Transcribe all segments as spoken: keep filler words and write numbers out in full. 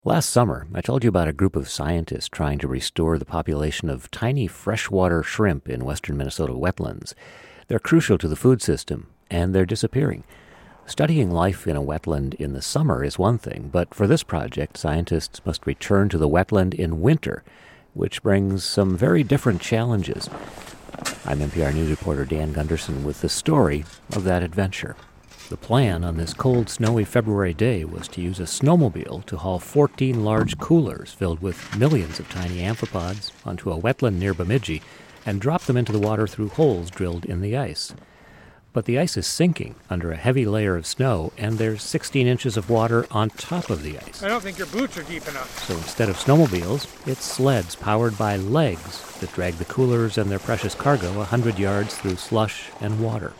Last summer, I told you about a group of scientists trying to restore the population of tiny freshwater shrimp in western Minnesota wetlands. They're crucial to the food system, and they're disappearing. Studying life in a wetland in the summer is one thing, but for this project, scientists must return to the wetland in winter, which brings some very different challenges. I'm N P R News reporter Dan Gunderson with the story of that adventure. The plan on this cold, snowy February day was to use a snowmobile to haul fourteen large coolers filled with millions of tiny amphipods onto a wetland near Bemidji and drop them into the water through holes drilled in the ice. But the ice is sinking under a heavy layer of snow, and there's sixteen inches of water on top of the ice. I don't think your boots are deep enough. So instead of snowmobiles, it's sleds powered by legs that drag the coolers and their precious cargo a hundred yards through slush and water.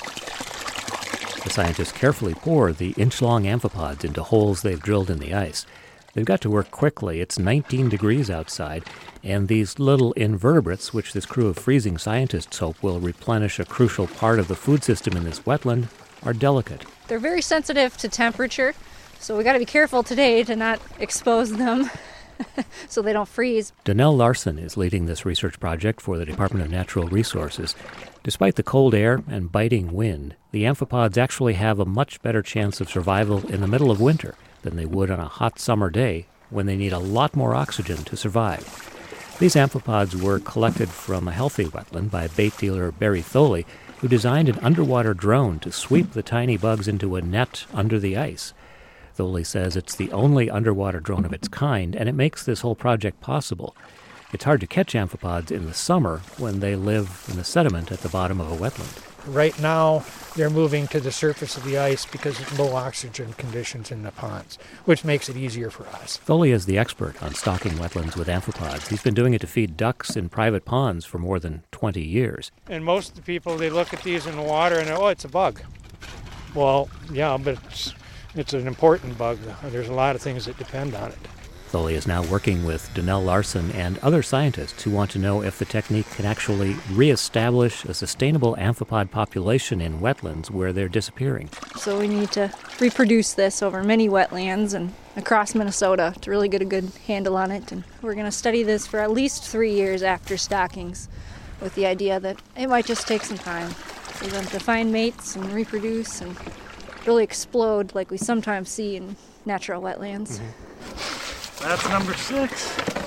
The scientists carefully pour the inch-long amphipods into holes they've drilled in the ice. They've got to work quickly. It's nineteen degrees outside, and these little invertebrates, which this crew of freezing scientists hope will replenish a crucial part of the food system in this wetland, are delicate. They're very sensitive to temperature, so we got to be careful today to not expose them so they don't freeze. Donnell Larson is leading this research project for the Department of Natural Resources. Despite the cold air and biting wind, the amphipods actually have a much better chance of survival in the middle of winter than they would on a hot summer day when they need a lot more oxygen to survive. These amphipods were collected from a healthy wetland by bait dealer Barry Tholey, who designed an underwater drone to sweep the tiny bugs into a net under the ice. Tholey says it's the only underwater drone of its kind, and it makes this whole project possible. It's hard to catch amphipods in the summer when they live in the sediment at the bottom of a wetland. Right now, they're moving to the surface of the ice because of low oxygen conditions in the ponds, which makes it easier for us. Tholey is the expert on stocking wetlands with amphipods. He's been doing it to feed ducks in private ponds for more than twenty years. And most of the people, they look at these in the water and, oh, it's a bug. Well, yeah, but it's, it's an important bug. There's a lot of things that depend on it. Tholey is now working with Donnell Larson and other scientists who want to know if the technique can actually reestablish a sustainable amphipod population in wetlands where they're disappearing. So we need to reproduce this over many wetlands and across Minnesota to really get a good handle on it. And we're going to study this for at least three years after stockings, with the idea that it might just take some time for them to find mates and reproduce and really explode like we sometimes see in natural wetlands. Mm-hmm. That's number six.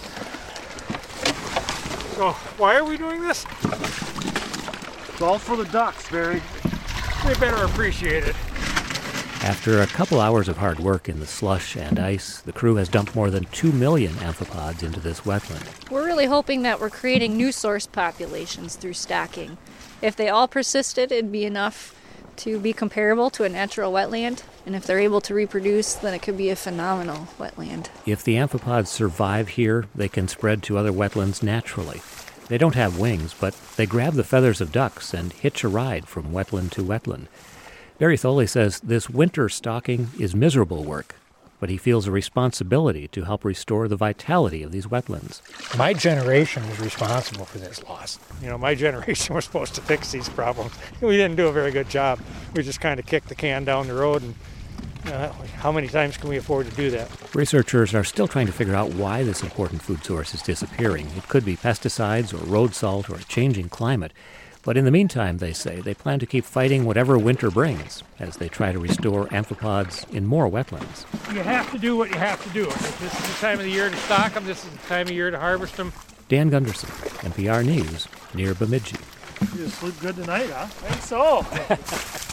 So, why are we doing this? It's all for the ducks, Barry. They better appreciate it. After a couple hours of hard work in the slush and ice, the crew has dumped more than two million amphipods into this wetland. We're really hoping that we're creating new source populations through stocking. If they all persisted, it'd be enough to be comparable to a natural wetland, and if they're able to reproduce, then it could be a phenomenal wetland. If the amphipods survive here, they can spread to other wetlands naturally. They don't have wings, but they grab the feathers of ducks and hitch a ride from wetland to wetland. Barry Tholey says this winter stocking is miserable work, but he feels a responsibility to help restore the vitality of these wetlands. My generation is responsible for this loss. You know, my generation was supposed to fix these problems. We didn't do a very good job. We just kind of kicked the can down the road, and uh, how many times can we afford to do that? Researchers are still trying to figure out why this important food source is disappearing. It could be pesticides or road salt or a changing climate. But in the meantime, they say, they plan to keep fighting whatever winter brings as they try to restore amphipods in more wetlands. You have to do what you have to do. If this is the time of the year to stock them, this is the time of year to harvest them. Dan Gunderson, N P R News, near Bemidji. You sleep good tonight, huh? I think so.